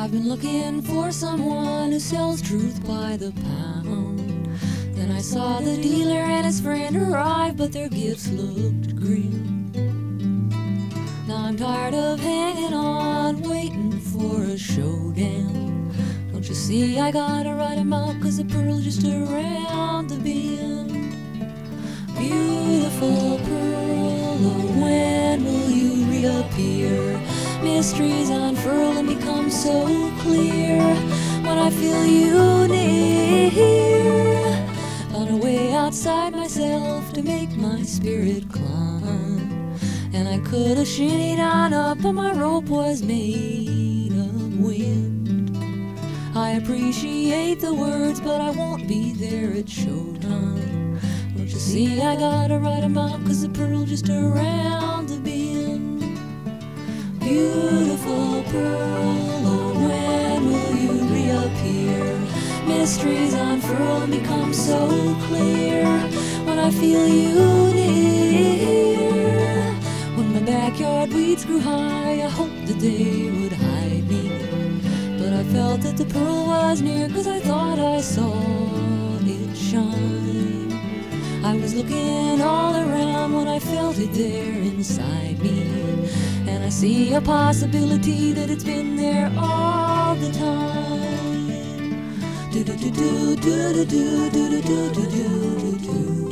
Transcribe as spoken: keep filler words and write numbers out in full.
I've been looking for someone who sells truth by the pound. Then I saw the dealer and his friend arrive, but their gifts looked grim. Now I'm tired of hanging on, waiting for a showdown. Don't you see I gotta write 'em out, 'cause the pearl's just around the bend. Beautiful pearl, oh, when will you reappear? Mysteries unfurl and become so clear when I feel you near. Found a way outside myself to make my spirit climb, and I could have shinnied on up, but my rope was made of wind. I appreciate the words, but I won't be there at showtime. Don't you see I gotta write 'em out, 'cause the pearl just around the bend. Beautiful pearl, oh, when will you reappear? Mysteries unfurl and become so clear when I feel you near. When my backyard weeds grew high, I hoped that they would hide me, but I felt that the pearl was near, 'cause I thought I saw it shine. I was looking all around when I felt it there inside me, and I see a possibility that it's been there all the time. Do do do do do do do do do do do do.